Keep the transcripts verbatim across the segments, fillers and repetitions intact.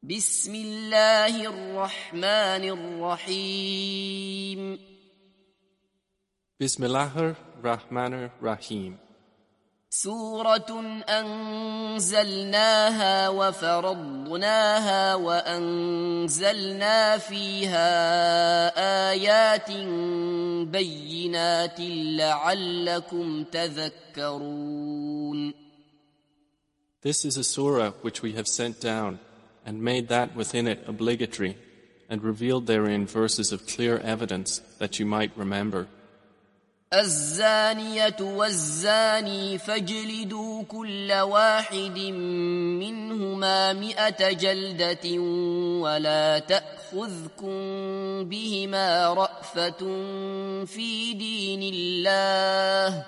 بسم الله الرحمن الرحيم Bismillahir Rahmanir Rahim. سورة أنزلناها وفرضناها وأنزلنا فيها آيات بينات لعلكم تذكرون. This is a surah which we have sent down and made that within it obligatory and revealed therein verses of clear evidence that you might remember. الزانية والزاني فاجلدوا كل واحد منهما مئة جلدة ولا تأخذكم بهما رأفة في دين الله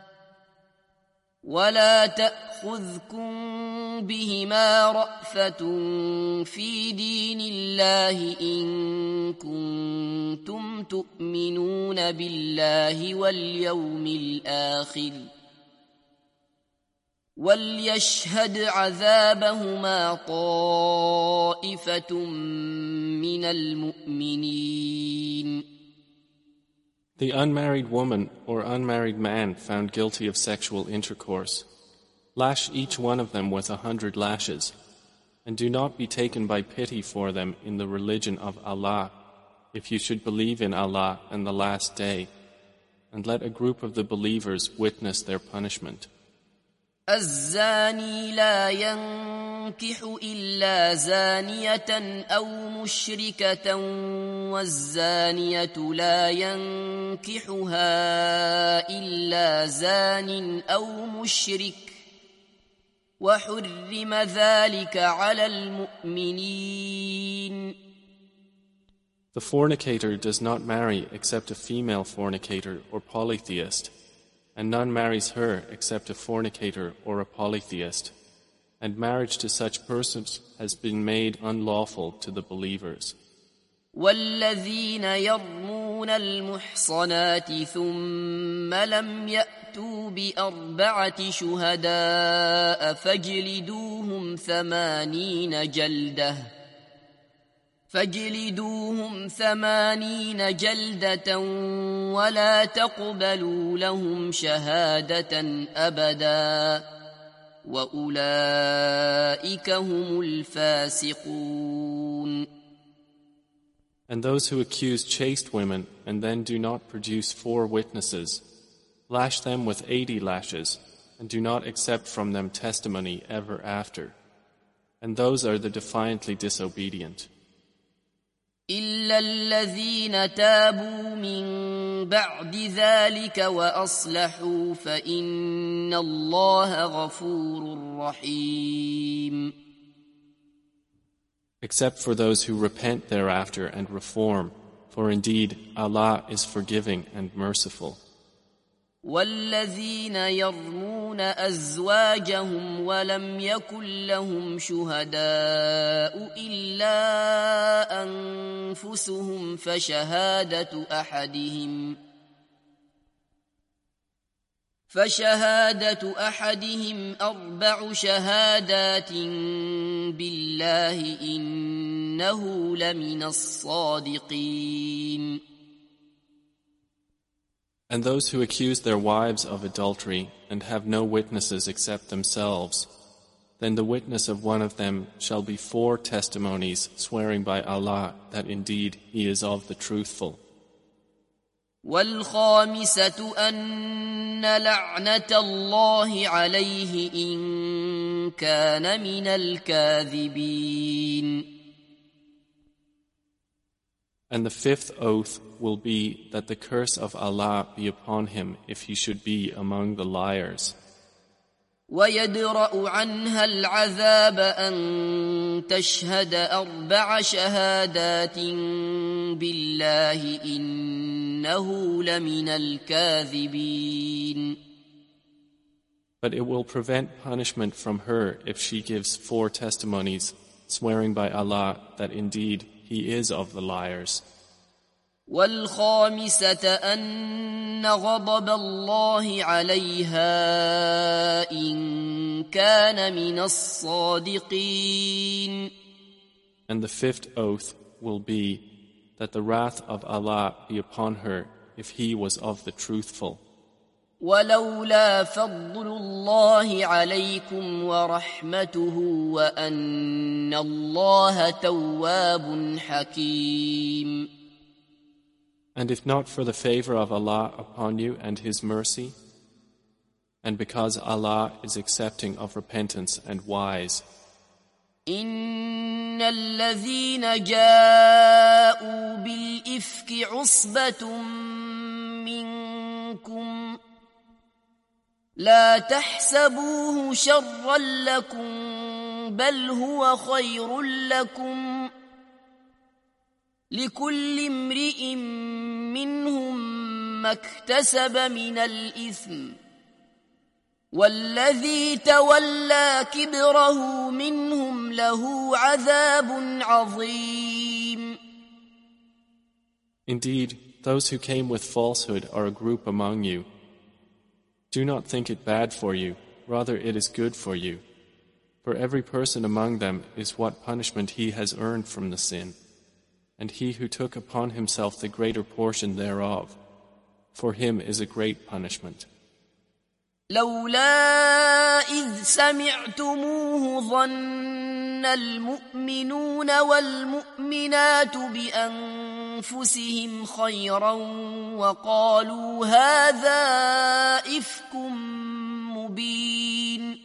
ولا تأخذكم بهما رأفة في دين الله إن كنتم تؤمنون بالله واليوم الآخر وليشهد عذابهما طائفة من المؤمنين. The unmarried woman or unmarried man found guilty of sexual intercourse, lash each one of them with a hundred lashes, and do not be taken by pity for them in the religion of Allah, if you should believe in Allah and the last day, and let a group of the believers witness their punishment. الزاني لا ينكح إلا زانية أو مشركة والزانية لا ينكحها إلا زان أو مشرك وحرم ذلك على المؤمنين. The fornicator does not marry except a female fornicator or polytheist, and none marries her except a fornicator or a polytheist, and marriage to such persons has been made unlawful to the believers. والذين يرمون المحصنات ثم لم يأتوا بأربعة شهداء فاجلدوهم ثمانين جلدة فاجلدوهم ثمانين جلدة ولا تقبلوا لهم شهادة أبدا وأولئك هم الفاسقون. And those who accuse chaste women and then do not produce four witnesses, lash them with eighty lashes, and do not accept from them testimony ever after. And those are the defiantly disobedient. إلا الذين تابوا من بعد ذلك وأصلحوا فإن الله غفور رحيم. Except for those who repent thereafter and reform, for indeed Allah is forgiving and merciful. والذين يرمون أزواجهم ولم يكن لهم شهداء إلا أنفسهم فشهادة أحدهم فشهادة أحدهم أربع شهادات بالله إنه لمن الصادقين. And those who accuse their wives of adultery and have no witnesses except themselves, then the witness of one of them shall be four testimonies swearing by Allah that indeed he is of the truthful. والخامسة أن لعنة الله عليه إن كان من الكاذبين. And the fifth oath will be that the curse of Allah be upon him if he should be among the liars. ويدرأ عنها العذاب أن تشهد أربع شهادات بالله إنه لمن الكاذبين. But it will prevent punishment from her if she gives four testimonies, swearing by Allah that indeed he is of the liars. والخامسة أن غضب الله عليها إن كان من الصادقين. And the fifth oath will be that the wrath of Allah be upon her if he was of the truthful. ولولا فضل الله عليكم ورحمته وأن الله تواب حكيم. And if not for the favor of Allah upon you and His mercy, and because Allah is accepting of repentance and wise, إن الذين جاءوا بالإفك عصبة منكم لا تحسبوه شرا لكم بل هو خير لكم لكل امرئ منهم ما اكتسب من الإثم والذي تولى كبره منهم له عذاب عظيم. Indeed, those who came with falsehood are a group among you. Do not think it bad for you, rather it is good for you. For every person among them is what punishment he has earned from the sin, and he who took upon himself the greater portion thereof, for him is a great punishment. لولا إذ سمعتموه ظن المؤمنون والمؤمنات بأنفسهم خيرا وقالوا هذا إفك مبين.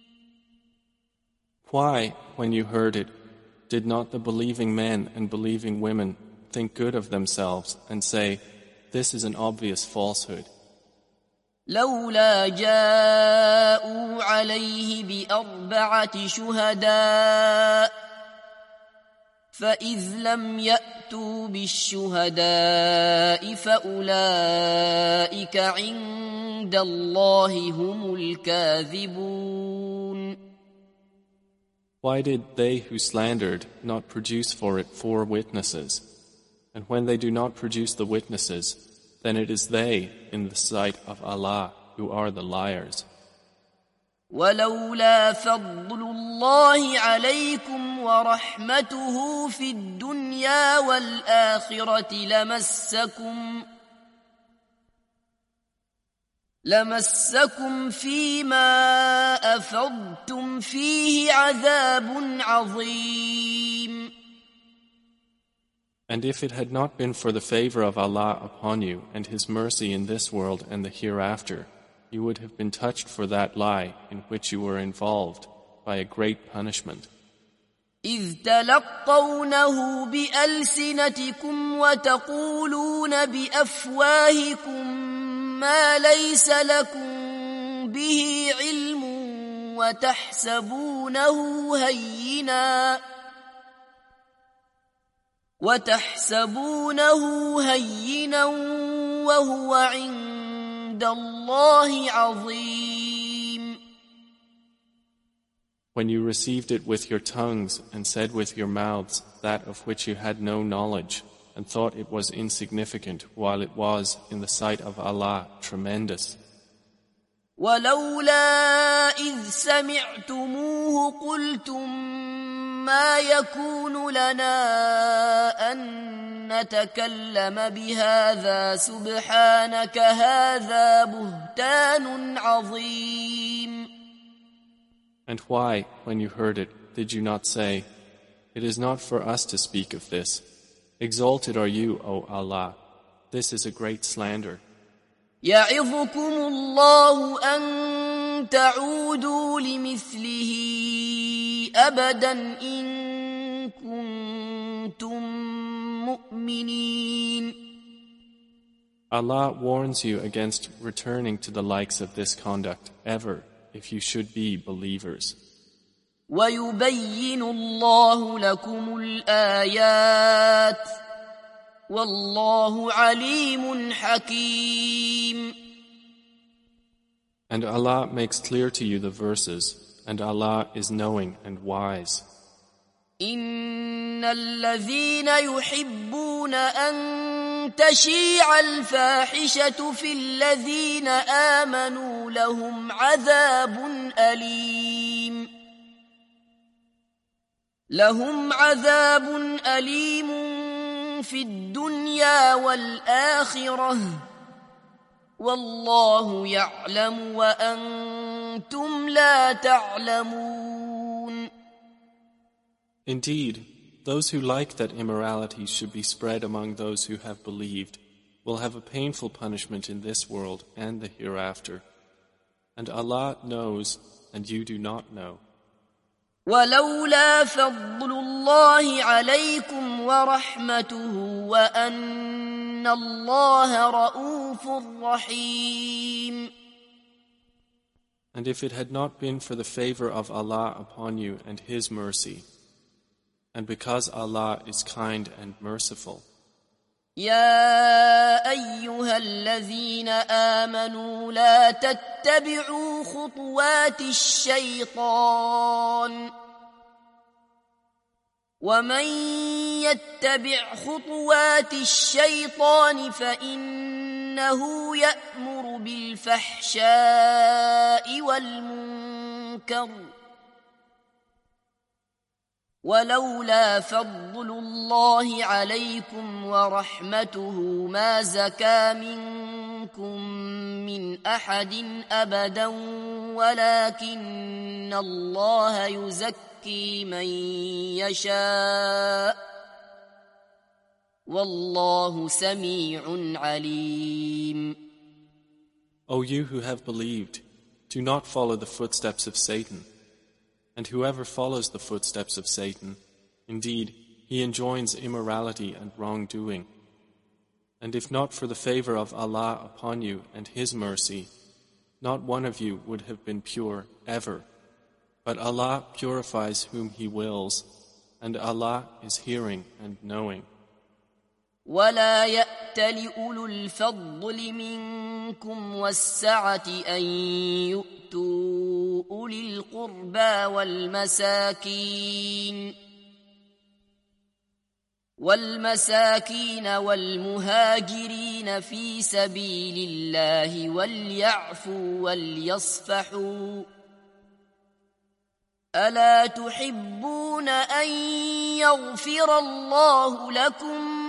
Why, when you heard it, did not the believing men and believing women think good of themselves and say, this is an obvious falsehood? لولا جاءوا عليه بأربعة شهداء فإذ لم يأتوا بالشهداء فأولئك عند الله هم الكاذبون. Why did they who slandered not produce for it four witnesses? And when they do not produce the witnesses, then it is they in the sight of Allah who are the liars. ولولا فضل الله عليكم ورحمته في الدنيا والآخرة لمسكم لمسكم فيما أفضتم فيه عذاب عظيم. And if it had not been for the favor of Allah upon you and His mercy in this world and the hereafter, you would have been touched for that lie in which you were involved by a great punishment. إذ تلقونه بألسنتكم وتقولون بأفواهكم ما ليس لكم به علم وتحسبونه هينا وتحسبونه هينا وهو عند الله عظيم. When you received it with your tongues and said with your mouths that of which you had no knowledge and thought it was insignificant while it was in the sight of Allah tremendous. ولولا إذ سمعتموه قلتم ما يكون لنا أن نتكلم بهذا سبحانك هذا بهتان عظيم. And why, when you heard it, did you not say, it is not for us to speak of this. Exalted are you, O Allah. This is a great slander. يعظكم الله أن تعودوا لمثله أبدا إن كنتم مؤمنين. Allah warns you against returning to the likes of this conduct ever if you should be believers. ويبين الله لكم الآيات والله عليم حكيم. And Allah makes clear to you the verses, and Allah is knowing and wise. إن الذين يحبون أن تشيع الفاحشة في الذين آمنوا لهم عذاب أليم لهم عذاب أليم في الدنيا والآخرة والله يعلم وأنتم لا تعلمون. Indeed, those who like that immorality should be spread among those who have believed will have a painful punishment in this world and the hereafter. And Allah knows, and you do not know. ولولا فضل الله عليكم ورحمته وأن الله رؤوف رحيم. And if it had not been for the favor of Allah upon you and His mercy, and because Allah is kind and merciful. يا أيها الذين آمنوا لا تتبعوا خطوات الشيطان ومن يتبع خطوات الشيطان فإنه يأمر بالفحشاء والمنكر ولولا فضل الله عليكم ورحمته ما زكى منكم من أحد أبدا ولكن الله يزكي من يشاء والله سميع عليم. O you who have believed, do not follow the footsteps of Satan. And whoever follows the footsteps of Satan, indeed, he enjoins immorality and wrongdoing. And if not for the favor of Allah upon you and His mercy, not one of you would have been pure ever. But Allah purifies whom He wills, and Allah is hearing and knowing. ولا يأتل أولو الفضل منكم والسعة أن يؤتوا أولي القربى والمساكين والمساكين والمهاجرين في سبيل الله وليعفوا وليصفحوا ألا تحبون أن يغفر الله لكم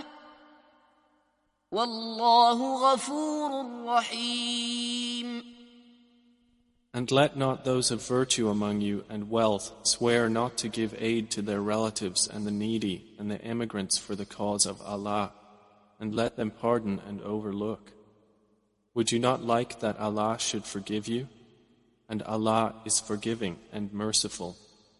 والله غفور رحيم. And let not those of virtue among you and wealth swear not to give aid to their relatives and the needy and the emigrants for the cause of Allah, and let them pardon and overlook. Would you not like that Allah should forgive you? And Allah is forgiving and merciful.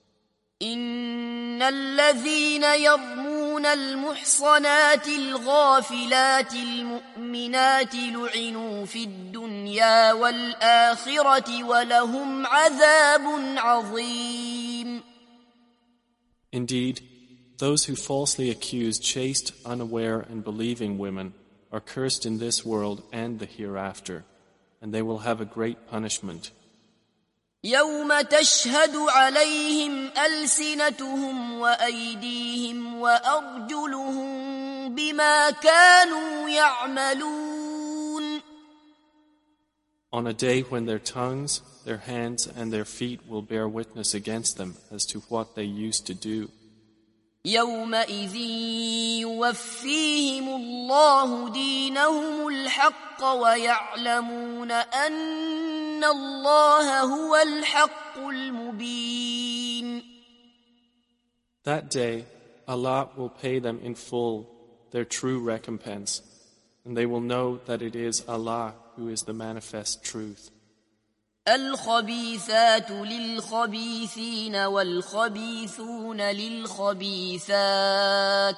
إن الذين يرمون المحصنات الغافلات المؤمنات لعنوا في الدنيا والآخرة ولهم عذاب عظيم. Indeed, those who falsely accuse chaste, unaware and believing women are cursed in this world and the hereafter, and they will have a great punishment. يوم تشهد عليهم ألسنتهم وأيديهم وأرجلهم بما كانوا يعملون. On a day when their tongues, their hands and their feet will bear witness against them as to what they used to do. يومئذ يوفيهم الله دينهم الحق ويعلمون أن الله هو الحق المبين. That day, Allah will pay them in full their true recompense, and they will know that it is Allah who is the manifest truth. الخبيثات للخبيثين والخبيثون للخبيثات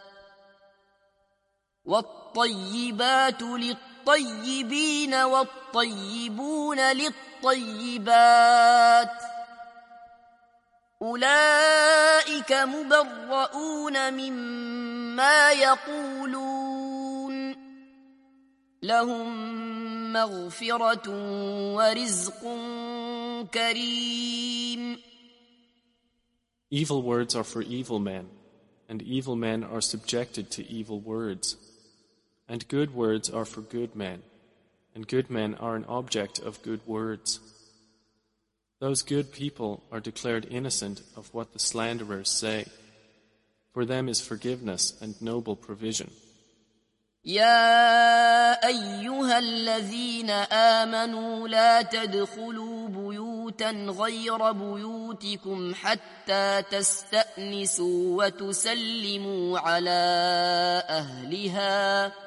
والطيبات للطيبين والطيبون للطيبات أولئك مبرؤون مما يقولون لهم مغفرة ورزق كريم. Evil words are for evil men, and evil men are subjected to evil words. And good words are for good men, and good men are an object of good words. Those good people are declared innocent of what the slanderers say. For them is forgiveness and noble provision. يا أيها الذين آمنوا لا تدخلوا بيوتا غير بيوتكم حتى تستأنسوا وتسلموا على أهلها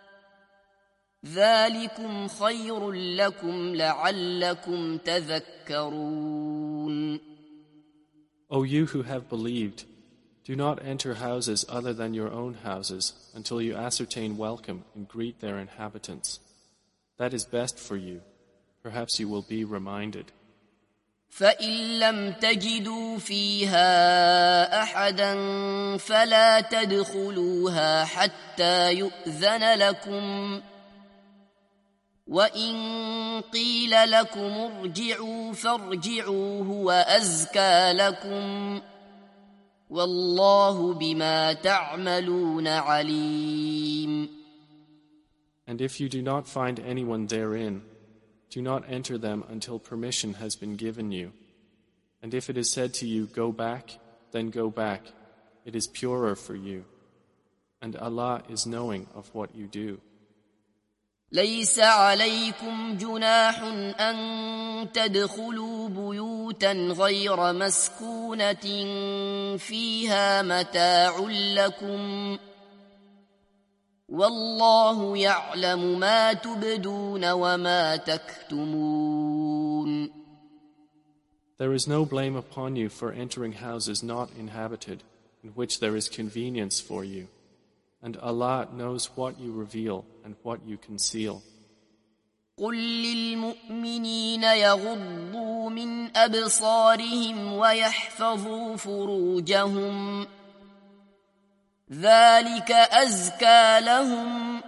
ذلكم خير لكم لعلكم تذكرون. O you who have believed, do not enter houses other than your own houses until you ascertain welcome and greet their inhabitants. That is best for you. Perhaps you will be reminded. فإن لم تجدوا فيها أحدا فلا تدخلوها حتى يؤذن لكم وإن قيل لكم ارجعوا فارجعوا هو أزكى لكم والله بما تعملون عليم. And if you do not find anyone therein, do not enter them until permission has been given you. And if it is said to you, go back, then go back. It is purer for you. And Allah is knowing of what you do. ليس عليكم جناح أن تدخلوا بيوتا غير مسكونة فيها متاع لكم والله يعلم ما تبدون وما تكتمون. There is no blame upon you for entering houses not inhabited, in which there is convenience for you. And Allah knows what you reveal and what you conceal. قل للمؤمنين يغضوا من أبصارهم ويحفظوا فروجهم ذلك أزكى لهم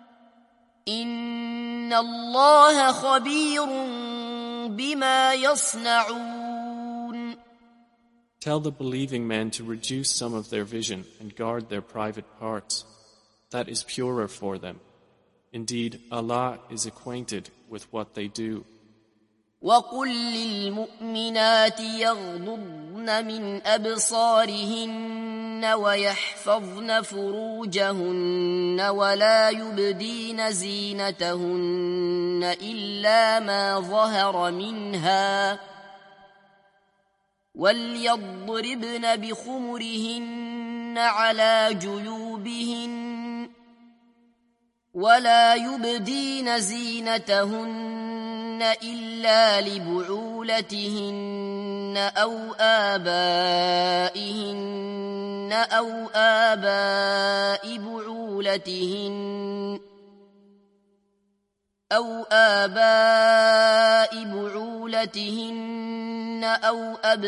إن الله خبير بما يصنعون. Tell the believing men to reduce some of their vision and guard their private parts. That is purer for them. Indeed, Allah is acquainted with what they do. وَقُلْ لِلْمُؤْمِنَاتِ يَغْضُضْنَ مِنْ أَبْصَارِهِنَّ وَيَحْفَظْنَ فُرُوجَهُنَّ وَلَا يُبْدِينَ زِينَتَهُنَّ إِلَّا مَا ظَهَرَ مِنْهَا وَلْيَضْرِبْنَ بِخُمُرِهِنَّ عَلَى جُيُوبِهِنَّ وَلَا يُبْدِينَ زِينَتَهُنَّ إِلَّا لِبُعُولَتِهِنَّ أَوْ آبَائِهِنَّ أَوْ آبَاءِ بُعُولَتِهِنَّ أَوْ آبَاءِ بُعُولَتِهِنَّ أَوْ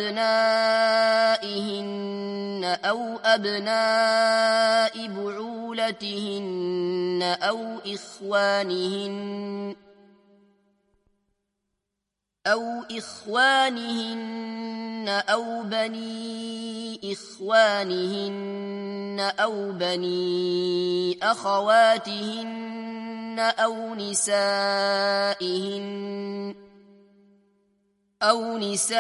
أَبْنَائِهِنَّ أَوْ أَبْنَاءِ بُعُولَتِهِنَّ أَوْ إِخْوَانِهِنَّ أَوْ إِخْوَانِهِنَّ أَوْ بَنِي إِخْوَانِهِنَّ أَوْ بَنِي أَخَوَاتِهِنَّ أَوْ نِسَائِهِنَّ أَوْ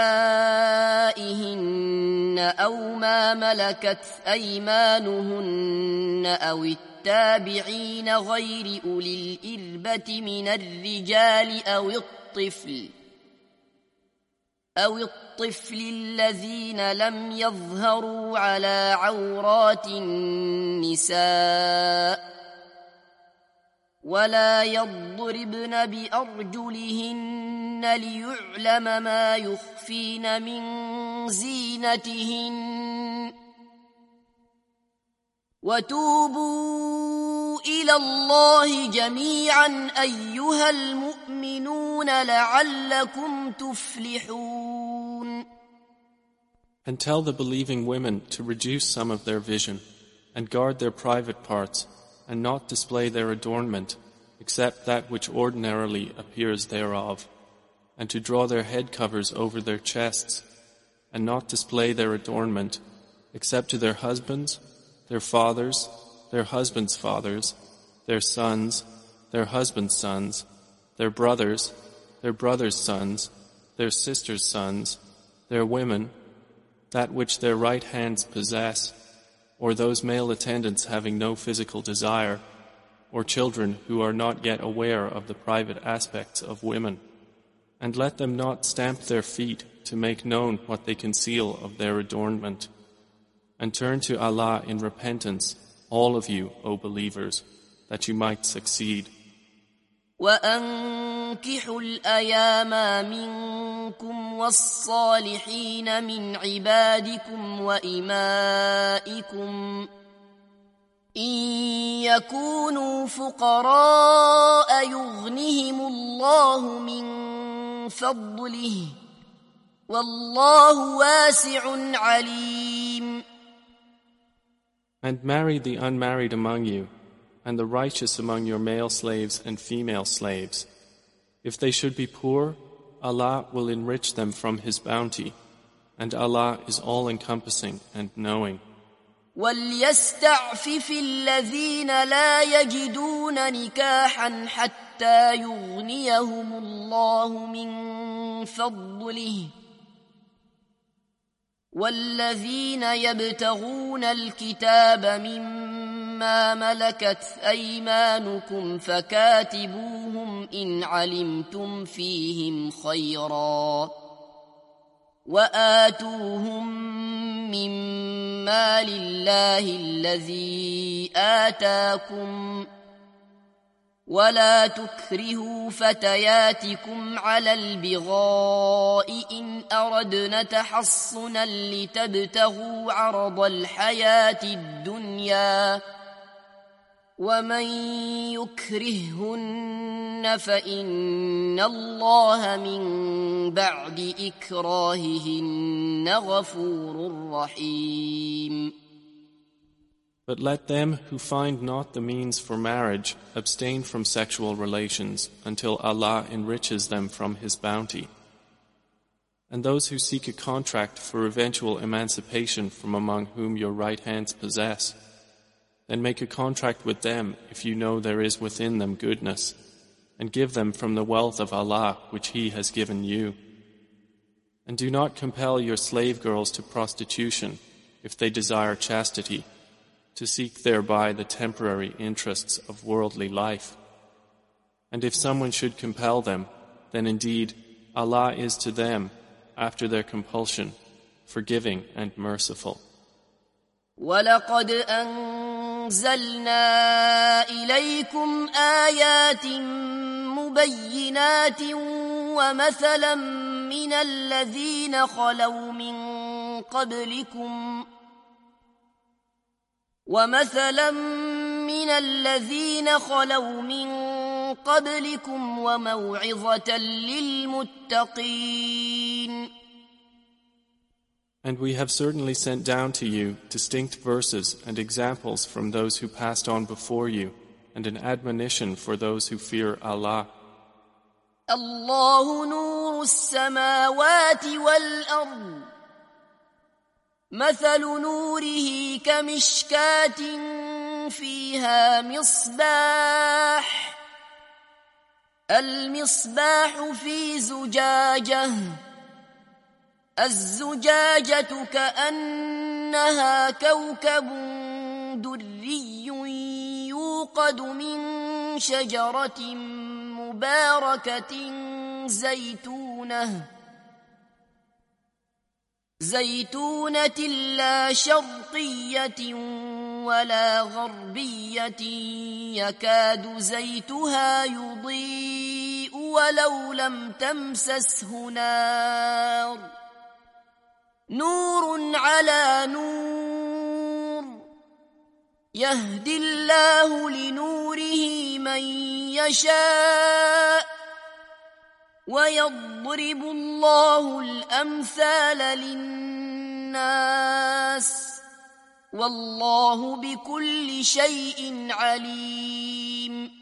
نِسَائِهِنَّ أَوْ مَا مَلَكَتْ أَيْمَانُهُنَّ أَوِ التَّابِعِينَ غَيْرِ أُولِي الْإِرْبَةِ مِنَ الرِّجَالِ أَوِ الطِّفْلِ أَوِ الطِّفْلِ الَّذِينَ لَمْ يَظْهَرُوا عَلَى عَوْرَاتِ النِّسَاءِ وَلَا يَضْرِبْنَ بِأَرْجُلِهِنَّ لِيُعْلَمَ مَا يُخْفِينَ مِنْ زِينَتِهِنَّ وَتُوبُوا إِلَى اللَّهِ جَمِيعًا أَيُّهَا الْمُؤْمِنُونَ لَعَلَّكُمْ تُفْلِحُونَ. And tell the believing women to reduce some of their vision and guard their private parts and not display their adornment except that which ordinarily appears thereof, and to draw their head covers over their chests and not display their adornment except to their husbands, their fathers, their husbands' fathers, their sons, their husbands' sons, their brothers, their brothers' sons, their sisters' sons, their women, that which their right hands possess, or those male attendants having no physical desire, or children who are not yet aware of the private aspects of women. And let them not stamp their feet to make known what they conceal of their adornment. And turn to Allah in repentance, all of you, O believers, that you might succeed. وأنكحوا الأيام منكم والصالحين من عبادكم وإمائكم إن يكونوا فقراء يغنهم الله من فضله والله واسع عليم. And marry the unmarried among you, and the righteous among your male slaves and female slaves. If they should be poor, Allah will enrich them from His bounty, and Allah is all-encompassing and knowing. وَلْيَسْتَعْفِفِ الَّذِينَ لَا يَجِدُونَ نِكَاحًا حَتَّى يُغْنِيَهُمُ اللَّهُ مِنْ فَضْلِهِ وَالَّذِينَ يَبْتَغُونَ الْكِتَابَ مِمَّا مَلَكَتْ أَيْمَانُكُمْ فَكَاتِبُوهُمْ إِنْ عَلِمْتُمْ فِيهِمْ خَيْرًا وَآتُوهُمْ مِمَّا لِلَّهِ الَّذِي آتَاكُمْ وَلَا تُكْرِهُوا فَتَيَاتِكُمْ عَلَى الْبِغَاءِ إِنْ أَرَدْنَ تَحَصُّنًا لِتَبْتَغُوا عَرَضَ الْحَيَاةِ الدُّنْيَا وَمَنْ يُكْرِههُّنَّ فَإِنَّ اللَّهَ مِنْ بَعْدِ إِكْرَاهِهِنَّ غَفُورٌ رَحِيمٌ. But let them who find not the means for marriage abstain from sexual relations until Allah enriches them from His bounty. And those who seek a contract for eventual emancipation from among whom your right hands possess, then make a contract with them if you know there is within them goodness, and give them from the wealth of Allah which He has given you. And do not compel your slave girls to prostitution if they desire chastity, to seek thereby the temporary interests of worldly life. And if someone should compel them, then indeed Allah is to them, after their compulsion, forgiving and merciful. وَلَقَدْ أَنزَلْنَا إِلَيْكُمْ آيَاتٍ مُبَيِّنَاتٍ وَمَثَلًا مِنَ الَّذِينَ خَلَوْا مِن قَبْلِكُمْ وَمَثَلًا مِنَ الَّذِينَ خَلَوْا مِن قَبْلِكُمْ وَمَوْعِظَةً لِلْمُتَّقِينَ. And we have certainly sent down to you distinct verses and examples from those who passed on before you, and an admonition for those who fear Allah. الله نور السماوات والأرض مثل نوره كمشكاة فيها مصباح المصباح في زجاجة الزجاجة كأنها كوكب دري يوقد من شجرة مباركة زيتونة زيتونة لا شرقية ولا غربية يكاد زيتها يضيء ولو لم تمسسه نار نور على نور يهدي الله لنوره من يشاء ويضرب الله الأمثال للناس والله بكل شيء عليم.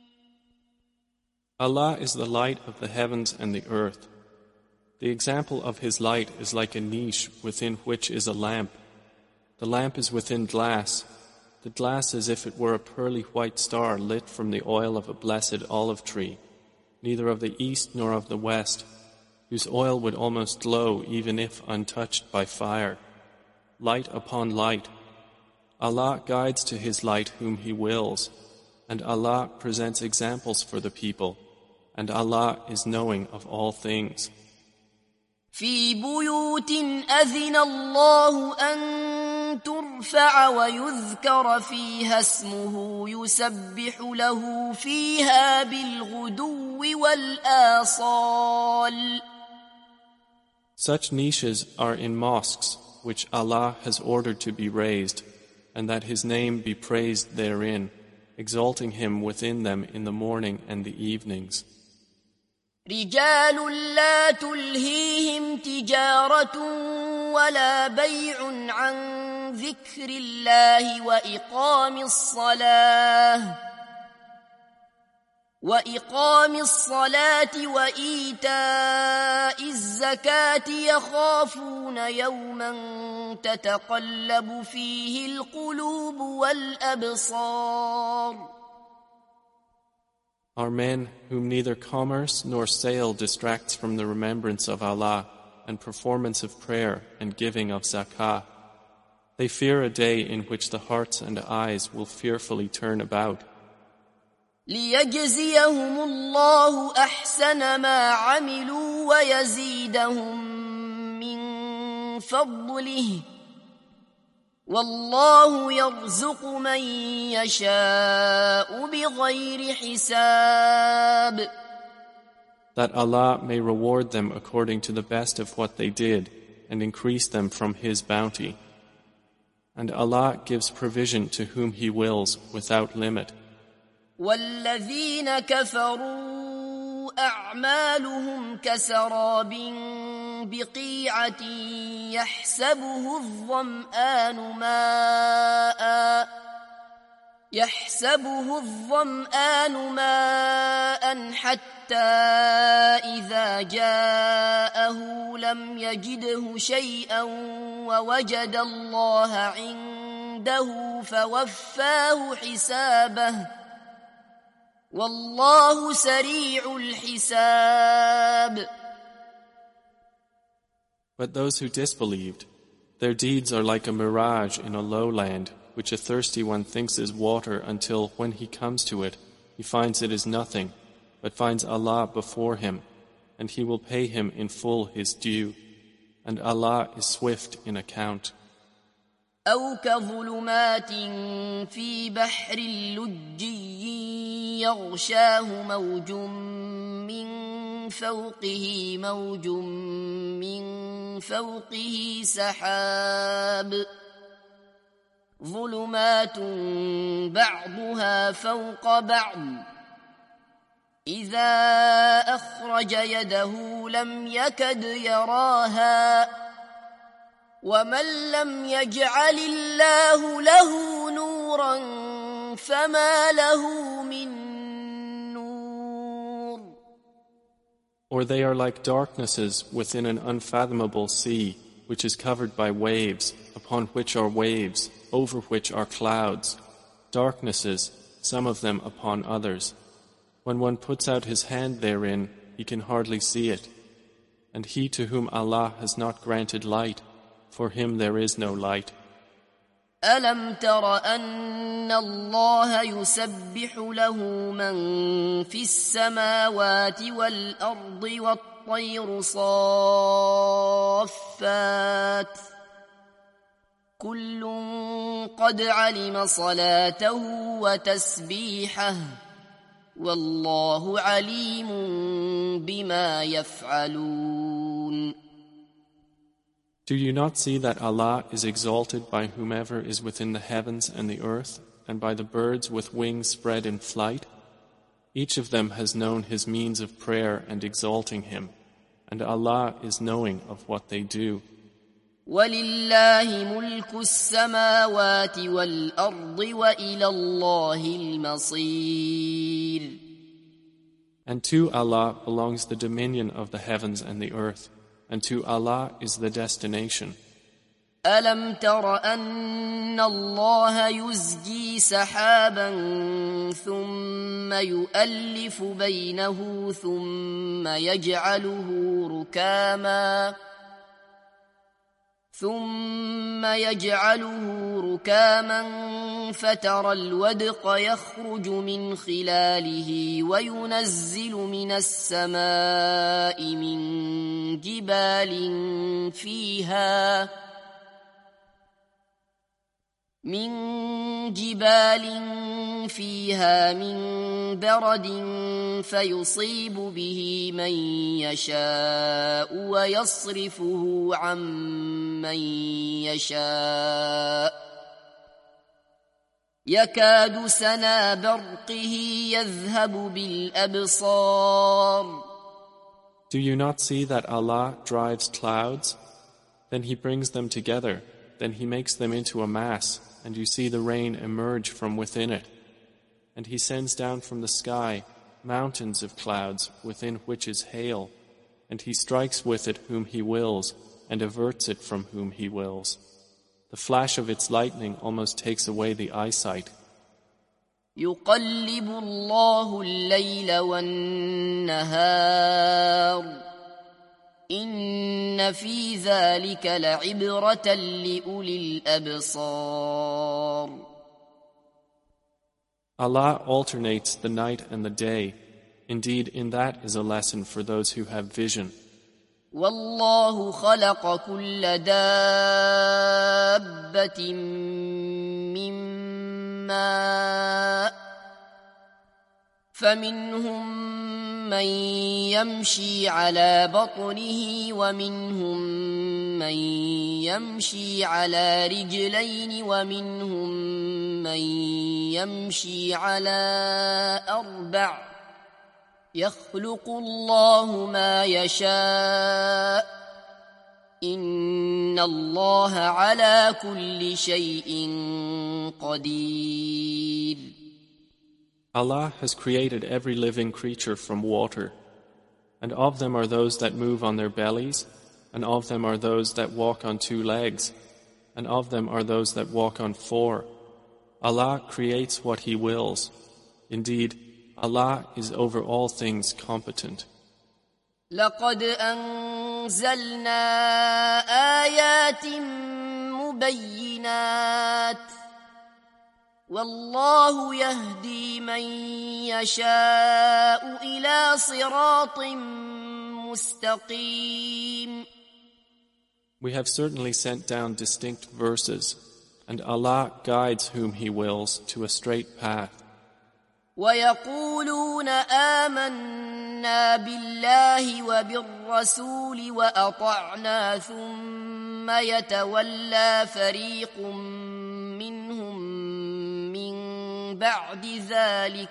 Allah is the light of the heavens and the earth. The example of His light is like a niche within which is a lamp. The lamp is within glass, the glass as if it were a pearly white star lit from the oil of a blessed olive tree, neither of the east nor of the west, whose oil would almost glow even if untouched by fire, light upon light. Allah guides to His light whom He wills, and Allah presents examples for the people, and Allah is knowing of all things. في بيوت أذن الله أن ترفع ويذكر فيها اسمه يسبح له فيها بالغدو والآصال. Such niches are in mosques which Allah has ordered to be raised, and that His name be praised therein, exalting Him within them in the morning and the evenings. رجال لا تلهيهم تجارة ولا بيع عن ذكر الله وإقام الصلاة وإقام الصلاة وإيتاء الزكاة يخافون يوما تتقلب فيه القلوب والأبصار. Are men whom neither commerce nor sale distracts from the remembrance of Allah and performance of prayer and giving of zakah. They fear a day in which the hearts and eyes will fearfully turn about. ليجزيهم الله أحسن ما عملوا ويزيدهم من فضله والله يرزق من يشاء بغير حساب. That Allah may reward them according to the best of what they did and increase them from His bounty. And Allah gives provision to whom He wills without limit. والذين كفروا أعمالهم كسراب بقيعة يحسبه الظمآن ماء يحسبه الظمآن ماء حتى إذا جاءه لم يجده شيئا ووجد الله عنده فوفاه حسابه والله سريع الحساب. But those who disbelieved, their deeds are like a mirage in a lowland, which a thirsty one thinks is water until, when he comes to it, he finds it is nothing, but finds Allah before him, and He will pay him in full his due, and Allah is swift in account. أو كظلمات في بحر لجي يغشاه موج من فوقه موج من فوقه سحاب ظلمات بعضها فوق بعض إذا أخرج يده لم يكد يراها ومن لم يجعل الله له نورا فما له من نور. Or they are like darknesses within an unfathomable sea, which is covered by waves, upon which are waves, over which are clouds, darknesses, some of them upon others. When one puts out his hand therein, he can hardly see it. And he to whom Allah has not granted light, for him there is no light. ألم تر أن الله يسبح له من في السماوات والأرض والطير صافات كل قد علم صلاته وتسبيحه والله عليم بما يفعلون. Do you not see that Allah is exalted by whomever is within the heavens and the earth, and by the birds with wings spread in flight? Each of them has known his means of prayer and exalting Him, and Allah is knowing of what they do. وَلِلَّهِ مُلْكُ السَّمَاوَاتِ وَالْأَرْضِ وَإِلَى اللَّهِ الْمَصِيرُ. And to Allah belongs the dominion of the heavens and the earth, and to Allah is the destination. ألم تر أن الله يزجي سحابا ثم يؤلف بينه ثم يجعله ركاما ثم يجعله ركاما فترى الودق يخرج من خلاله وينزل من السماء من جبال فيها من جبال فيها من برد فيصيب به من يشاء ويصرفه عن من يشاء يكاد سنا برقه يذهب بالأبصار. Do you not see that Allah drives clouds? Then He brings them together, then He makes them into a mass, and you see the rain emerge from within it. And He sends down from the sky mountains of clouds within which is hail, and He strikes with it whom He wills and averts it from whom He wills. The flash of its lightning almost takes away the eyesight. يقلب الله الليل والنهار إن في ذلك لعبرة لأولي الأبصار. Allah alternates the night and the day. Indeed, in that is a lesson for those who have vision. والله خلق كل دابة من ماء فمنهم من يمشي على بطنه ومنهم من يمشي على رجلين ومنهم من يمشي على أربع يخلق الله ما يشاء إن الله على كل شيء قدير. Allah has created every living creature from water, and of them are those that move on their bellies, and of them are those that walk on two legs, and of them are those that walk on four. Allah creates what He wills. Indeed, Allah is over all things competent. لقد أنزلنا آيات مبينات والله يهدي من يشاء إلى صراط مستقيم. We have certainly sent down distinct verses, and Allah guides whom He wills to a straight path. ويقولون آمنا بالله وبالرسول وأطعنا ثم يتولى فريق منهم من بعد ذلك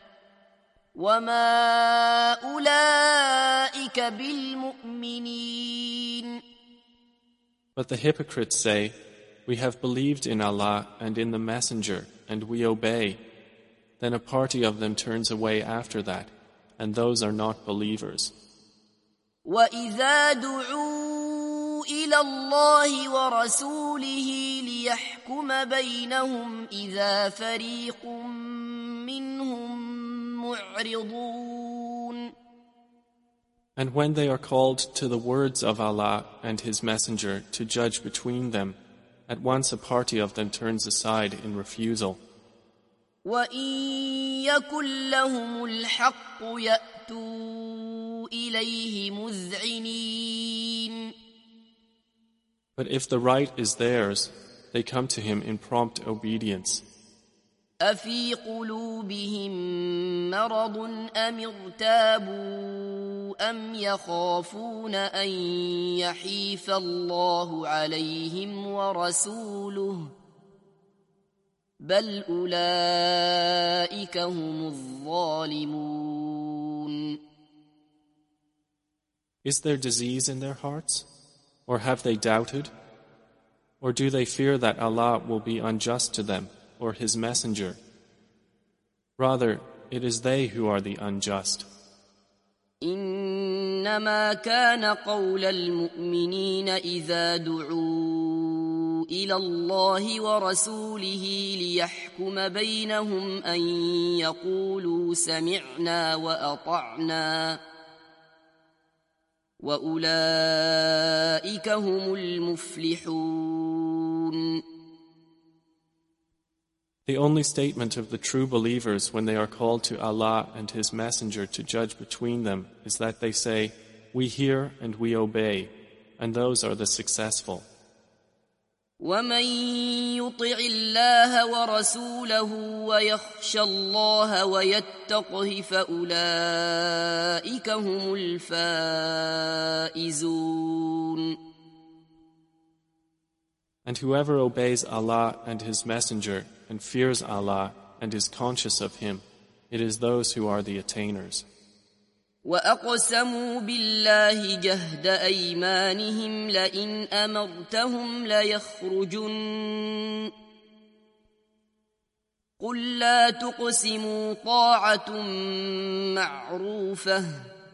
وما أولئك بالمؤمنين. But the hypocrites say, we have believed in Allah and in the Messenger, and we obey. Then a party of them turns away after that, and those are not believers. وَإِذَا دُعُوا إِلَى اللَّهِ وَرَسُولِهِ لِيَحْكُمَ بَيْنَهُمْ إِذَا فَرِيقٌ مِّنْهُمْ مُعْرِضُونَ. And when they are called to the words of Allah and His Messenger to judge between them, at once a party of them turns aside in refusal. وَإِن يَكُن لَّهُمُ الْحَقُّ يَأْتُوا إِلَيْهِ مُذْعِنِينَ. But if the right is theirs, they come to Him in prompt obedience. أَفِي قُلُوبِهِم مَّرَضٌ أَمِ ارْتَابُوا أَمْ يَخَافُونَ أَن يَحِيفَ اللَّهُ عَلَيْهِمْ وَرَسُولُهُ بل أولئك هم الظالمون. Is there disease in their hearts? Or have they doubted? Or do they fear that Allah will be unjust to them or His Messenger? Rather, it is they who are the unjust. إنما كان قول المؤمنين إذا دعوا إلى الله ورسوله ليحكم بينهم أن يقولوا سمعنا وأطعنا وأولئك هم المفلحون. The only statement of the true believers when they are called to Allah and His Messenger to judge between them is that they say, "We hear and we obey," and those are the successful. ومن يطع الله ورسوله ويخشى الله ويتقه فأولئك هم الفائزون. And whoever obeys Allah and His Messenger and fears Allah and is conscious of Him, it is those who are the attainers. وأقسموا بالله جهد أيمانهم لئن أمرتهم ليخرجن قل لا تقسموا طاعة معروفة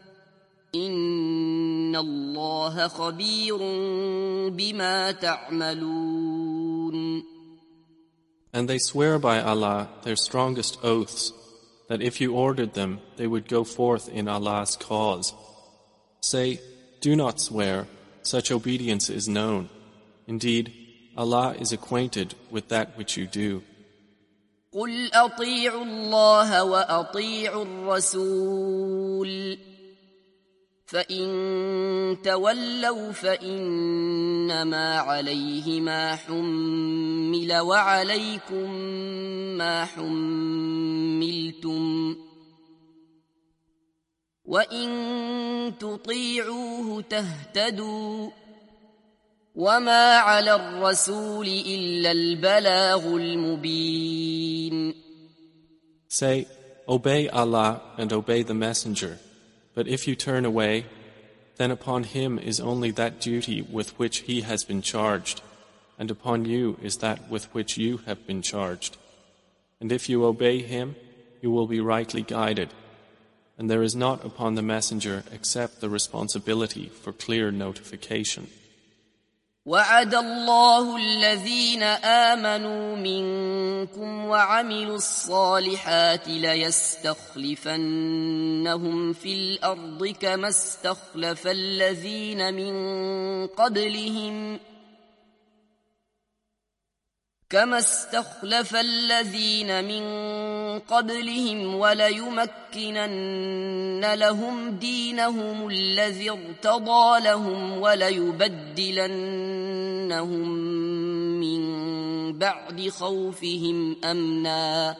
إن الله خبير بما تعملون. And they swear by Allah their strongest oaths, that if you ordered them, they would go forth in Allah's cause. Say, do not swear, such obedience is known. Indeed, Allah is acquainted with that which you do. قل أطيعوا الله وأطيعوا الرسول فإن تولوا فإنما عليه ما حمل وعليكم ما حملتم وإن تطيعوه تهتدوا وما على الرسول إلا البلاغ المبين. Say, obey Allah and obey the Messenger. But if you turn away, then upon him is only that duty with which he has been charged, and upon you is that with which you have been charged. And if you obey him, you will be rightly guided. And there is not upon the Messenger except the responsibility for clear notification. وعد الله الذين آمنوا منكم وعملوا الصالحات ليستخلفنهم في الأرض كما استخلف الذين من قبلهم كما استخلف الذين من قبلهم وليمكنن لهم دينهم الذي ارتضى لهم وليبدلنهم من بعد خوفهم أمنا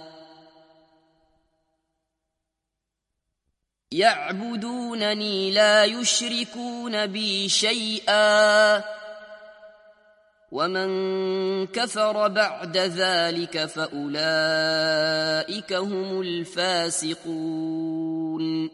يعبدونني لا يشركون بي شيئا ومن كفر بعد ذلك فأولئك هم الفاسقون.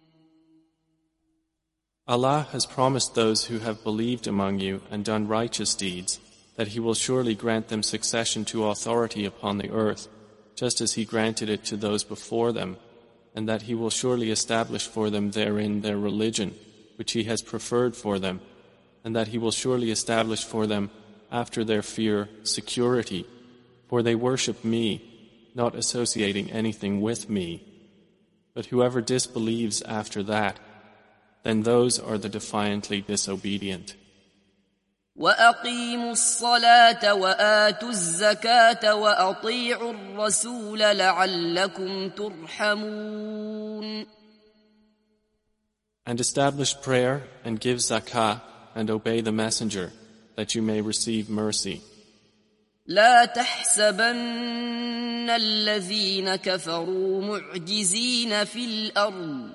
Allah has promised those who have believed among you and done righteous deeds that He will surely grant them succession to authority upon the earth, just as He granted it to those before them, and that He will surely establish for them therein their religion, which He has preferred for them, and that He will surely establish for them after their fear, security, for they worship me, not associating anything with me. But whoever disbelieves after that, then those are the defiantly disobedient. وَأَقِيمُوا الصَّلَاةَ وَآتُوا الزَّكَاةَ وَأَطِيعُوا الرَّسُولَ لَعَلَّكُمْ تُرْحَمُونَ. And establish prayer and give zakah and obey the Messenger, that you may receive mercy. لا تحسبن الذين كفروا معجزين في الأرض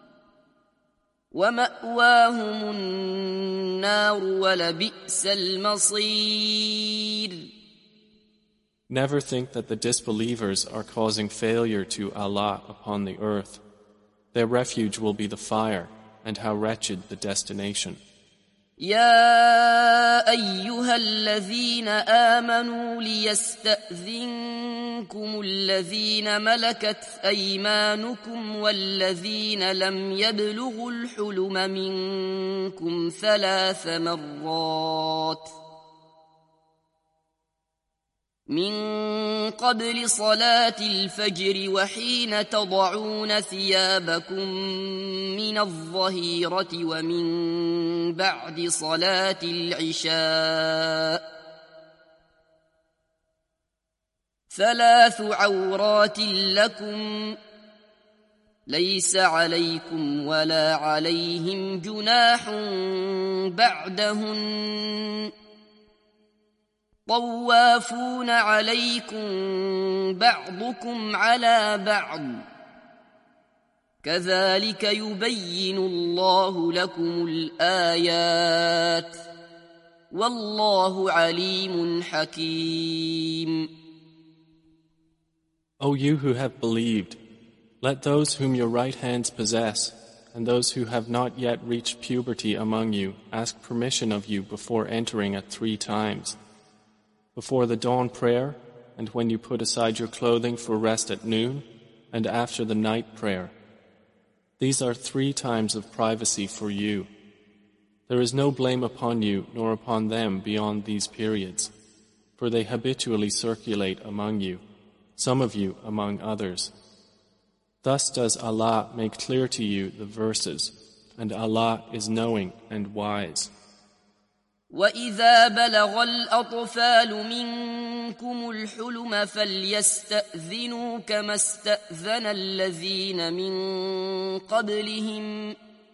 ومأواهم النار ولبئس المصير. Never think that the disbelievers are causing failure to Allah upon the earth. Their refuge will be the fire, and how wretched the destination. يا أيها الذين آمنوا ليستأذنكم الذين ملكت أيمانكم والذين لم يبلغوا الحلم منكم ثلاث مرات من قبل صلاة الفجر وحين تضعون ثيابكم من الظهيرة ومن بعد صلاة العشاء ثلاث عورات لكم ليس عليكم ولا عليهم جناح بعدهن طوافون عليكم بعضكم على بعض كذلك يبين الله لكم الآيات والله عليم حكيم. O you who have believed, let those whom your right hands possess and those who have not yet reached puberty among you ask permission of you before entering at three times. Before the dawn prayer, and when you put aside your clothing for rest at noon, and after the night prayer. These are three times of privacy for you. There is no blame upon you nor upon them beyond these periods, for they habitually circulate among you, some of you among others. Thus does Allah make clear to you the verses, and Allah is knowing and wise. وَإِذَا بَلَغَ الْأَطْفَالُ مِنكُمُ الْحُلُمَ فَلْيَسْتَأْذِنُوا كَمَا اسْتَأْذَنَ الَّذِينَ مِن قَبْلِهِمْ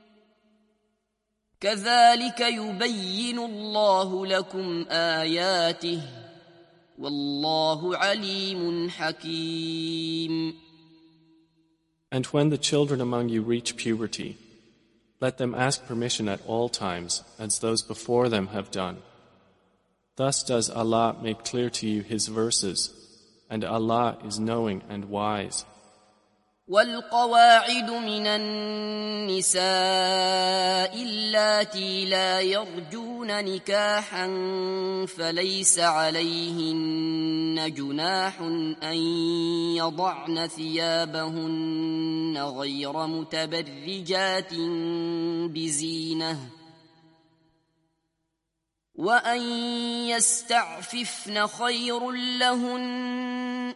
كَذَلِكَ يُبَيِّنُ اللَّهُ لَكُمْ آيَاتِهِ وَاللَّهُ عَلِيمٌ حَكِيمٌ. And when the children among you reach puberty, let them ask permission at all times, as those before them have done. Thus does Allah make clear to you His verses, and Allah is knowing and wise. وَالْقَوَاعِدُ مِنَ النِّسَاءِ اللَّاتِي لَا يَرْجُونَ نِكَاحًا فَلَيْسَ عَلَيْهِنَّ جُنَاحٌ أَن يَضَعْنَ ثِيَابَهُنَّ غَيْرَ مُتَبَرِّجَاتٍ بِزِينَةٍ وَأَن يَسْتَعْفِفْنَ خَيْرٌ لَهُنَّ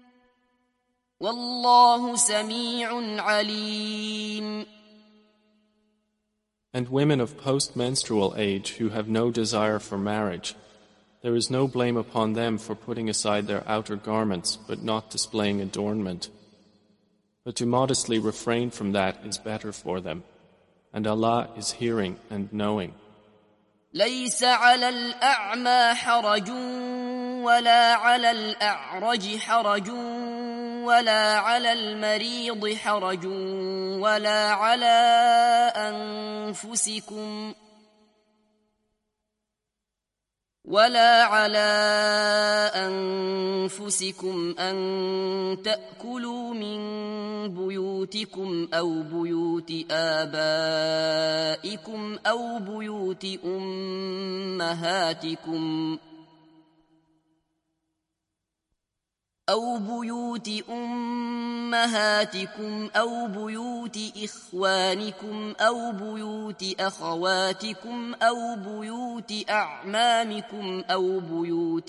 وَاللَّهُ سَمِيعٌ عَلِيمٌ. And women of post-menstrual age who have no desire for marriage, there is no blame upon them for putting aside their outer garments but not displaying adornment. But to modestly refrain from that is better for them, and Allah is hearing and knowing. لَيْسَ عَلَى الْأَعْمَى حَرَجٌ وَلَا عَلَى الْأَعْرَجِ حَرَجٌ ولا على المريض حرج ولا على أنفسكم ولا على أنفسكم أن تأكلوا من بيوتكم أو بيوت آبائكم أو بيوت أمهاتكم أو بيوت أمهاتكم أو بيوت إخوانكم أو بيوت أخواتكم أو بيوت أعمامكم أو بيوت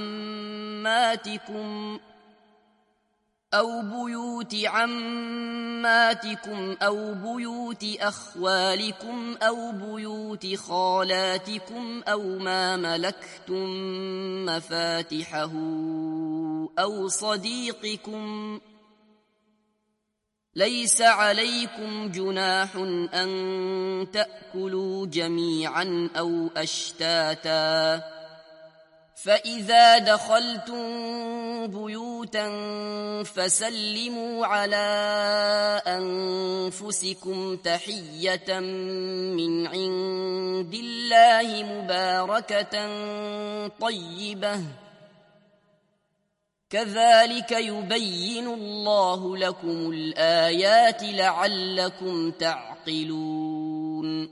عماتكم أو بيوت عماتكم أو بيوت أخوالكم أو بيوت خالاتكم أو ما ملكتم مفاتحه أو صديقكم ليس عليكم جناح أن تأكلوا جميعا أو أشتاتا فإذا دخلتم بيوتا فسلموا على أنفسكم تحية من عند الله مباركة طيبة كذلك يبين الله لكم الآيات لعلكم تعقلون.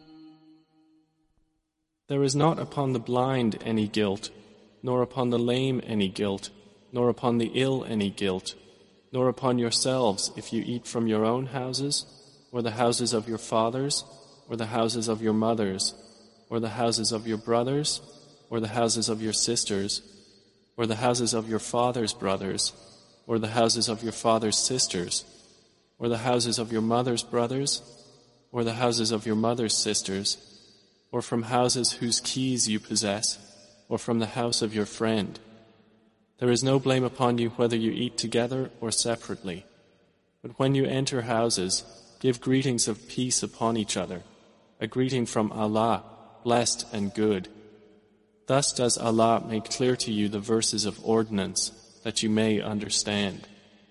There is not upon the blind any guilt, nor upon the lame any guilt, nor upon the ill any guilt, nor upon yourselves if you eat from your own houses, or the houses of your fathers, or the houses of your mothers, or the houses of your brothers, or the houses of your sisters, or the houses of your father's brothers, or the houses of your father's sisters, or the houses of your mother's brothers, or the houses of your mother's sisters, or from houses whose keys you possess, or from the house of your friend. There is no blame upon you whether you eat together or separately. But when you enter houses, give greetings of peace upon each other, a greeting from Allah, blessed and good. Thus does Allah make clear to you the verses of ordinance, that you may understand.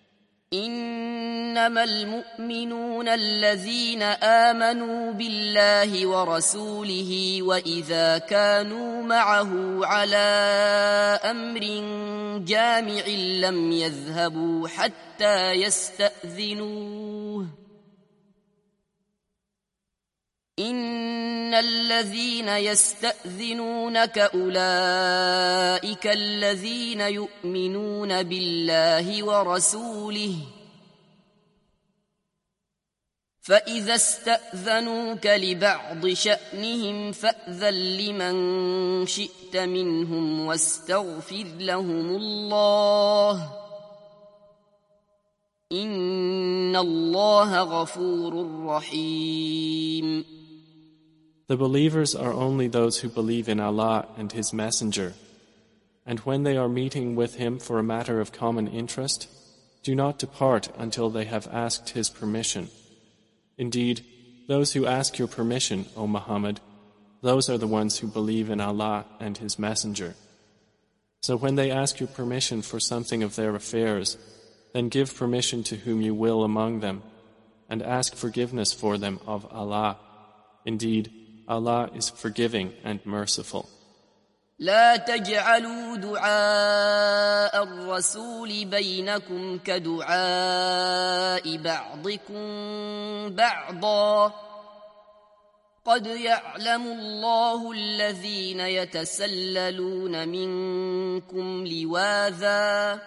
إنما المؤمنون الذين آمنوا بالله ورسوله وإذا كانوا معه على أمر جامع لم يذهبوا حتى يستأذنوه إن الذين يستأذنونك أولئك الذين يؤمنون بالله ورسوله فإذا استأذنوك لبعض شأنهم فأذن لمن شئت منهم واستغفر لهم الله إن الله غفور رحيم. The believers are only those who believe in Allah and His Messenger, and when they are meeting with Him for a matter of common interest, do not depart until they have asked His permission. Indeed, those who ask your permission, O Muhammad, those are the ones who believe in Allah and His Messenger. So when they ask your permission for something of their affairs, then give permission to whom you will among them, and ask forgiveness for them of Allah. Indeed, Allah is forgiving and merciful. لا تجعلوا دعاء الرسول بينكم كدعاء بعضكم بعضا قد يعلم الله الذين يتسللون منكم لواذا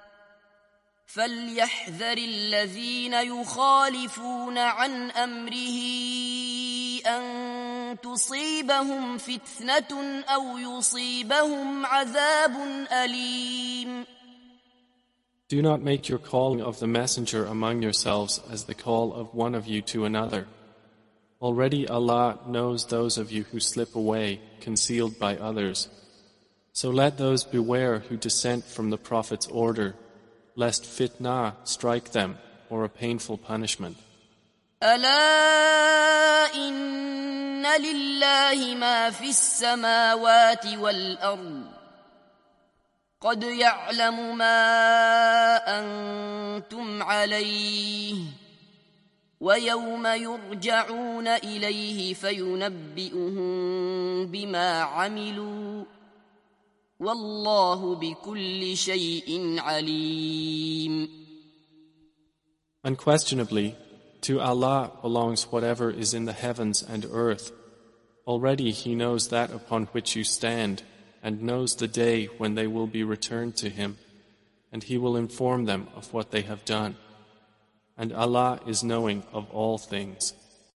فليحذر الذين يخالفون عن أمره أن تصيبهم فتنة أو يصيبهم عذاب أليم. Do not make your calling of the messenger among yourselves as the call of one of you to another. Already Allah knows those of you who slip away, concealed by others. So let those beware who dissent from the Prophet's order, lest fitna strike them or a painful punishment. ألا إن لله ما في السماوات والأرض قد يعلم ما أنتم عليه ويوم يرجعون إليه فينبئهم بما عملوا والله بكل شيء عليم. Unquestionably, to Allah belongs whatever is in the heavens and earth. Already He knows that upon which you stand, and knows the day when they will be returned to Him, and He will inform them of what they have done. And Allah is knowing of all things.